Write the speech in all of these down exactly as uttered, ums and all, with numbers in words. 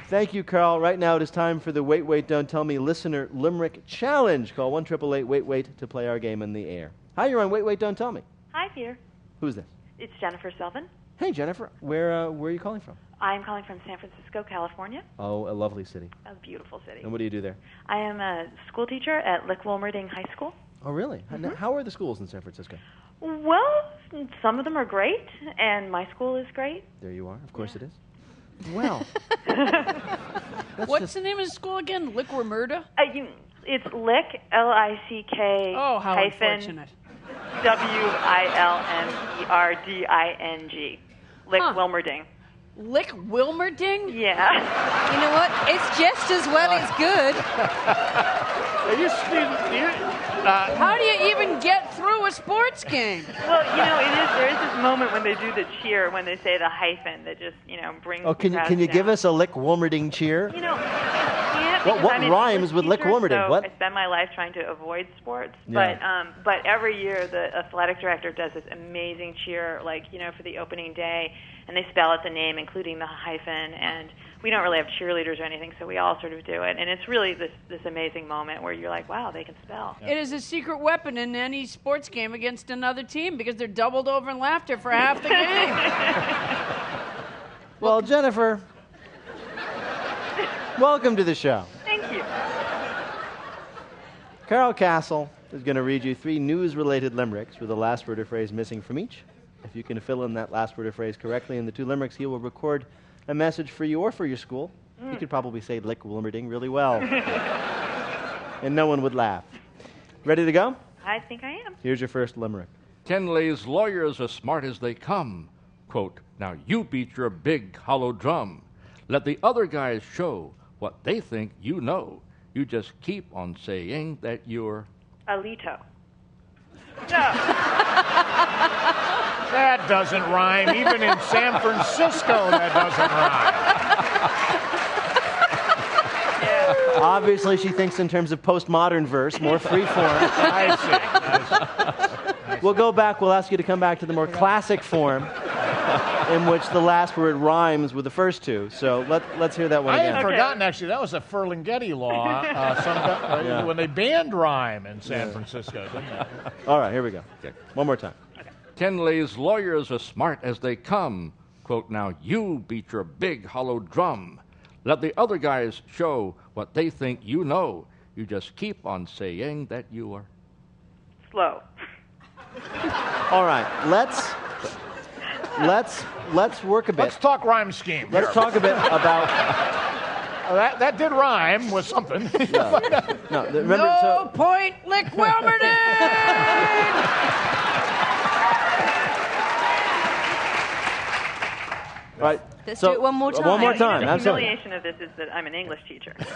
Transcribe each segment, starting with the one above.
Thank you, Carl. Right now it is time for the Wait, Wait, Don't Tell Me Listener Limerick Challenge. Call one eight eight eight, wait, wait to play our game in the air. Hi, you're on Wait, Wait, Don't Tell Me. Hi, Peter. Who's this? It's Jennifer Sylvan. Hey, Jennifer. Where uh, where are you calling from? I'm calling from San Francisco, California. Oh, a lovely city. A beautiful city. And what do you do there? I am a school teacher at Lick Wilmerding High School. Oh, really? Mm-hmm. How are the schools in San Francisco? Well, some of them are great, and my school is great. There you are. Of course Yeah. it is. Well. What's just... the name of the school again? Lick Wilmerding? Uh, you, it's Lick, L I C K Oh, how hyphen unfortunate. W I L M E R D I N G. Lick Huh. Wilmerding. Lick Wilmerding? Yeah. You know what? It's just as well it's good. Are you, Steve, do you, uh, How do you even get through a sports game? Well, you know, it is. There is this moment when they do the cheer, when they say the hyphen, that just, you know, brings. Oh, can the you crowd can you down. give us a Lick Wilmerding cheer? You know, I can't What- because what I'm an rhymes English with Lick teacher, Wilmerding? So What? I spend my life trying to avoid sports, Yeah. but um, but every year the athletic director does this amazing cheer, like you know, for the opening day, and they spell out the name, including the hyphen, and we don't really have cheerleaders or anything, so we all sort of do it, and it's really this this amazing moment where you're like, wow, they can spell. It is a secret weapon in any sports game against another team because they're doubled over in laughter for half the game. Well, Jennifer, welcome to the show. Thank you. Carl Castle is going to read you three news-related limericks with the last word or phrase missing from each. If you can fill in that last word or phrase correctly in the two limericks, he will record a message for you or for your school. Mm. You could probably say Lick Wilmerding really well. And no one would laugh. Ready to go? I think I am. Here's your first limerick. Kenley's lawyers as smart as they come. Quote, now you beat your big hollow drum. Let the other guys show what they think you know. You just keep on saying that you're... Alito. that doesn't rhyme. Even in San Francisco, that doesn't rhyme. Obviously, she thinks in terms of postmodern verse, more free form. I see. I see. We'll go back. We'll ask you to come back to the more classic form in which the last word rhymes with the first two. So let, let's hear that one I again. had Okay. forgotten, actually, that was a Ferlinghetti law uh, sometime, uh, Yeah. when they banned rhyme in San Francisco, didn't they? All right, here we go. Okay. One more time. Kenley's lawyers as smart as they come. Quote, now you beat your big hollow drum. Let the other guys show what they think you know. You just keep on saying that you are... Slow. All right, let's let's let's work a bit. Let's talk rhyme scheme. Let's here. talk a bit about. Uh, that, that did rhyme with something. No, the- remember. No So, point, Lick Wilmerding! right. Let's so, do it one more uh, One time. more You know, time. the Absolutely. humiliation of this is that I'm an English teacher. To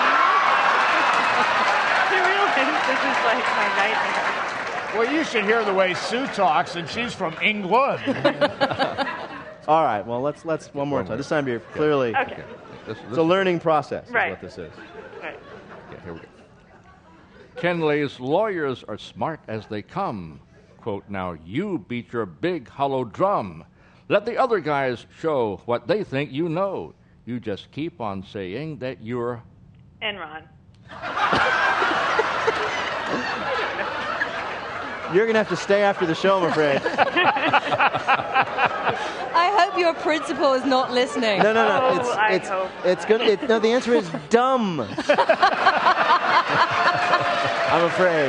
realize this is like my nightmare. Well, you should hear the way Sue talks, and she's from England. All right. Well, let's let's one more One time. more. This time you're clearly. Okay. This, It's a learning process. Is Right. what this is. Right. Okay, here we go. Kenley's lawyers are smart as they come. Quote, now you beat your big hollow drum. Let the other guys show what they think you know. You just keep on saying that you're... Enron. You're gonna have to stay after the show, I'm afraid. I hope your principal is not listening. No, no, no. Oh, it's I it's hope it's gonna. It, no, the answer is dumb. I'm afraid.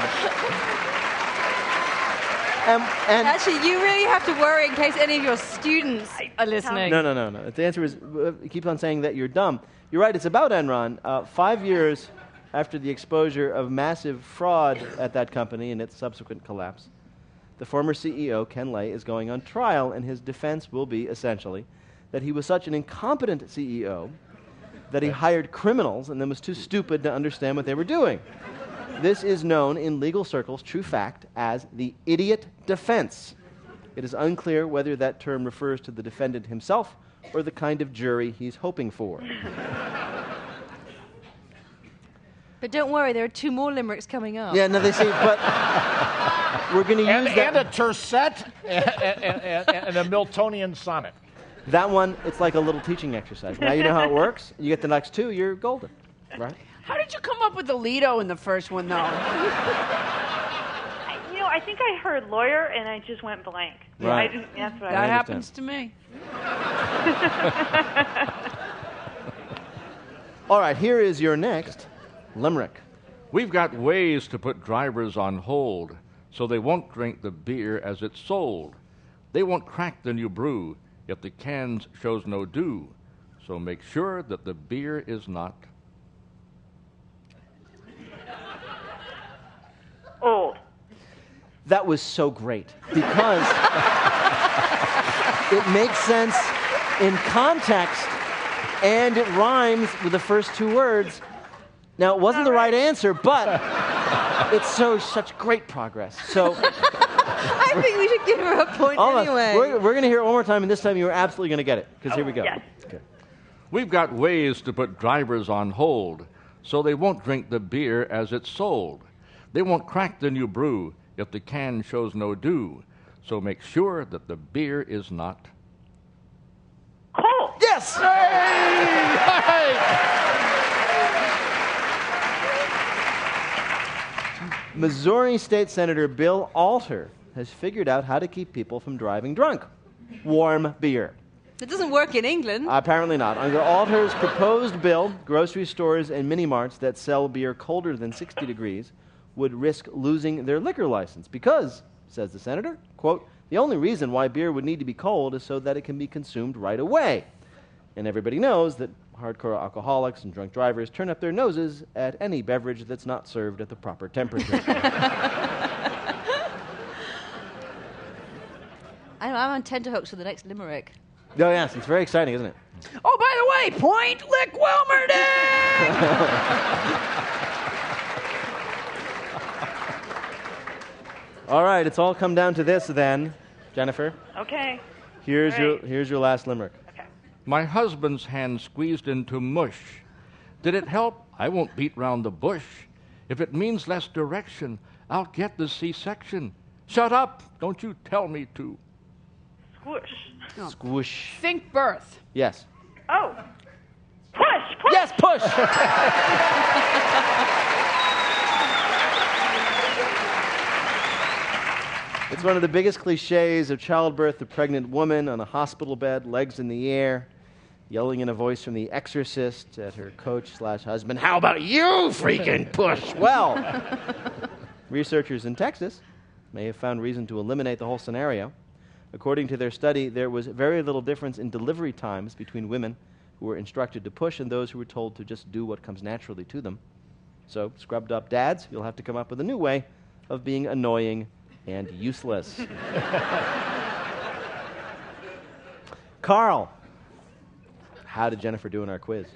And, and Actually, you really have to worry in case any of your students are listening. no, no, no, no. The answer is uh, keep on saying that you're dumb. You're right. It's about Enron. Uh, five years after the exposure of massive fraud at that company and its subsequent collapse, the former C E O, Ken Lay, is going on trial, and his defense will be, essentially, that he was such an incompetent C E O that he hired criminals and then was too stupid to understand what they were doing. This is known in legal circles, true fact, as the idiot defense. It is unclear whether that term refers to the defendant himself or the kind of jury he's hoping for. But don't worry, there are two more limericks coming up. Yeah, no, they say, but we're going to use and, that. and a tercet and, and, and, and a Miltonian sonnet. That one, it's like a little teaching exercise. Now you know how it works. You get the next two, you're golden, right? How did you come up with the Lido in the first one, though? I- You know, I think I heard lawyer and I just went blank. Right. I didn't, that's what That I happens to me. All right, here is your next limerick. We've got ways to put drivers on hold so they won't drink the beer as it's sold. They won't crack the new brew if the cans shows no dew. So make sure that the beer is not old. That was so great because it makes sense in context and it rhymes with the first two words. Now, it wasn't the right answer, but it's so such great progress. So, I think we should give her a point almost. anyway. We're, we're going to hear it one more time, and this time you're absolutely going to get it because here we go. yes. Okay. We've got ways to put drivers on hold so they won't drink the beer as it's sold. They won't crack the new brew if the can shows no dew. So make sure that the beer is not Cold. Yes! Missouri State Senator Bill Alter has figured out how to keep people from driving drunk. Warm beer. It doesn't work in England. Apparently not. Under Alter's proposed bill, grocery stores and mini-marts that sell beer colder than sixty degrees would risk losing their liquor license because, says the senator, quote, the only reason why beer would need to be cold is so that it can be consumed right away. And everybody knows that hardcore alcoholics and drunk drivers turn up their noses at any beverage that's not served at the proper temperature. I know, I'm on tenterhooks for the next limerick. Oh, yes, it's very exciting, isn't it? Oh, by the way, point Lick Wilmerding! All right, it's all come down to this then, Jennifer. Okay. Here's All your right. here's your last limerick. Okay. My husband's hand squeezed into mush. Did it help? I won't beat round the bush. If it means less direction, I'll get the C-section. Shut up! Don't you tell me to. Swoosh. Squish. Think birth. Yes. Oh. Push. Push. Yes, push. It's one of the biggest cliches of childbirth, the pregnant woman on a hospital bed, legs in the air, yelling in a voice from The Exorcist at her coach slash husband, how about you freaking push? Well, researchers in Texas may have found reason to eliminate the whole scenario. According to their study, there was very little difference in delivery times between women who were instructed to push and those who were told to just do what comes naturally to them. So, scrubbed up dads, you'll have to come up with a new way of being annoying and useless. Carl, how did Jennifer do in our quiz?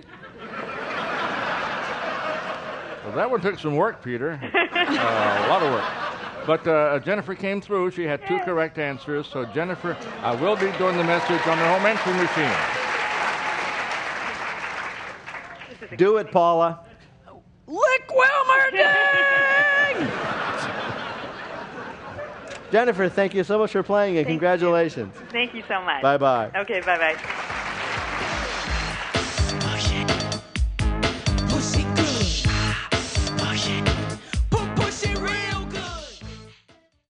Well, that one took some work, Peter. Uh, a lot of work. But uh, Jennifer came through. She had two correct answers. So, Jennifer, I will be doing the message on the home entry machine. Do it, Paula. Lick Wilmerding! Jennifer, thank you so much for playing and Thank you. congratulations. Thank you so much. Bye-bye. Okay, bye-bye.